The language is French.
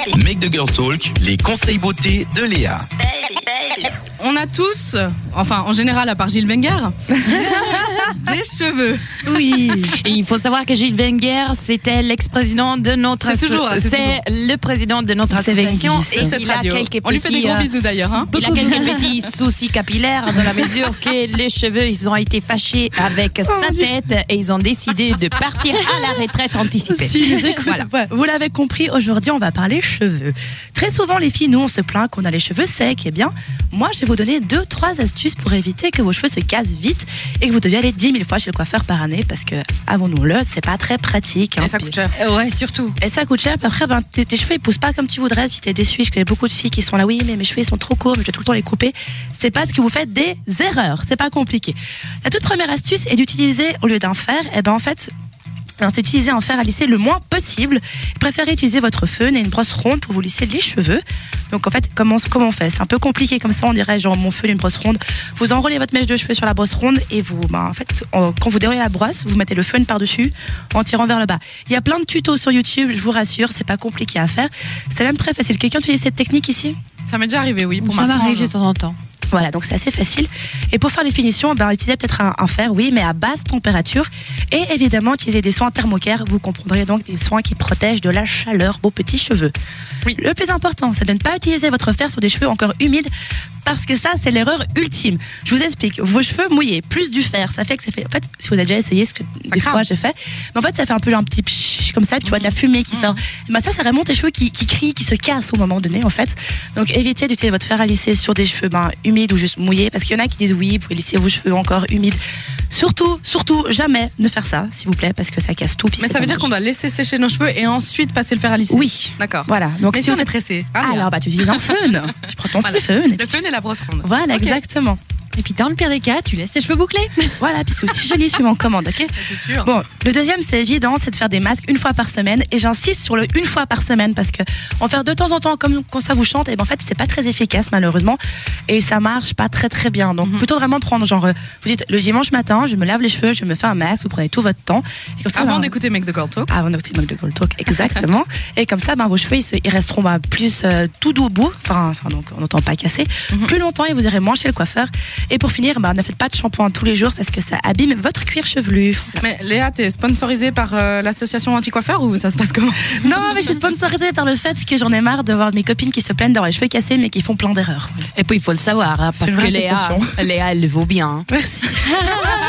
Make the Girl Talk, les conseils beauté de Léa. On a tous, enfin en général à part Gilles Wenger, des cheveux. Oui. Et il faut savoir que Gilles Wenger, c'était l'ex-président de notre C'est le président de notre association. Et il a quelques on lui fait des gros bisous d'ailleurs. Hein. Il a quelques petits soucis capillaires dans la mesure que les cheveux, ils ont été fâchés avec sa tête et ils ont décidé de partir à la retraite anticipée. Si, voilà. Vous l'avez compris, aujourd'hui on va parler cheveux. Très souvent les filles, nous on se plaint qu'on a les cheveux secs. Eh bien, moi je vais vous donner 2-3 astuces pour éviter que vos cheveux se cassent vite et que vous deviez aller 10 000 fois chez le coiffeur par année parce que, avons-nous-le, c'est pas très pratique. Et ça coûte cher. Ouais, surtout. Et ça coûte cher, puis après tes cheveux ils poussent pas comme tu voudrais, puis t'es déçu. Je connais beaucoup de filles qui sont là, oui mais mes cheveux ils sont trop courts, mais je dois tout le temps les couper. C'est parce que vous faites des erreurs, c'est pas compliqué. La toute première astuce est d'utiliser, au lieu d'un fer, en fait, c'est utiliser un fer à lisser le moins possible. Préférez utiliser votre feuille et une brosse ronde pour vous lisser les cheveux. Donc en fait, comment on fait? C'est un peu compliqué comme ça, on dirait genre mon feuille et une brosse ronde. Vous enroulez votre mèche de cheveux sur la brosse ronde et vous, quand vous déroulez la brosse, vous mettez le feuille par-dessus en tirant vers le bas. Il y a plein de tutos sur YouTube, je vous rassure, c'est pas compliqué à faire. C'est même très facile. Quelqu'un utilise cette technique ici? Ça m'est déjà arrivé, oui. Ça m'arrive de temps en temps. Voilà, donc c'est assez facile. Et pour faire les finitions, utilisez peut-être un fer, oui, mais à basse température. Et évidemment, utilisez des soins thermocaires. Vous comprendrez donc des soins qui protègent de la chaleur vos petits cheveux. Oui. Le plus important, c'est de ne pas utiliser votre fer sur des cheveux encore humides, parce que ça, c'est l'erreur ultime. Je vous explique. Vos cheveux mouillés, plus du fer, ça fait que en fait, si vous avez déjà essayé, ce que des fois j'ai fait, mais en fait, ça fait un peu un petit pshhh, comme ça, puis tu vois de la fumée qui sort. Ça remonte tes cheveux qui crient, qui se cassent au moment donné, en fait. Donc, évitez d'utiliser votre fer à lisser sur des cheveux humides ou juste mouillés, parce qu'il y en a qui disent oui, vous pouvez lisser vos cheveux encore humides. Surtout, jamais ne faire ça, s'il vous plaît, parce que ça casse tout. Mais ça veut dire qu'on doit laisser sécher nos cheveux et ensuite passer le fer à lisser. Oui. D'accord. Voilà. Donc, mais si on est pressé. Alors, tu utilises un fön. Tu prends ton petit fön. Le fön et la brosse ronde. Voilà, okay. Exactement. Et puis dans le pire des cas, tu laisses tes cheveux bouclés. Voilà, puis c'est aussi joli suivant en commande, ok? C'est sûr. Bon, le deuxième, c'est évident, c'est de faire des masques une fois par semaine. Et j'insiste sur le une fois par semaine parce que en faire de temps en temps comme quand ça vous chante, et en fait, c'est pas très efficace malheureusement. Et ça marche pas très très bien. Donc plutôt vraiment prendre genre, vous dites le dimanche matin, je me lave les cheveux, je me fais un masque, vous prenez tout votre temps. Et comme ça, avant d'écouter Make the Girl Talk. Avant d'écouter Make the Girl Talk, exactement. Et comme ça, vos cheveux, ils resteront plus tout doux au bout. Enfin, donc on n'entend pas casser. Plus longtemps et vous irez moins chez le coiffeur. Et pour finir, ne faites pas de shampoing tous les jours parce que ça abîme votre cuir chevelu. Mais Léa, t'es sponsorisée par l'association anti-coiffeur ou ça se passe comment? Non, mais je suis sponsorisée par le fait que j'en ai marre de voir mes copines qui se plaignent d'avoir les cheveux cassés mais qui font plein d'erreurs. Et puis il faut le savoir, parce que Léa, elle le vaut bien. Merci.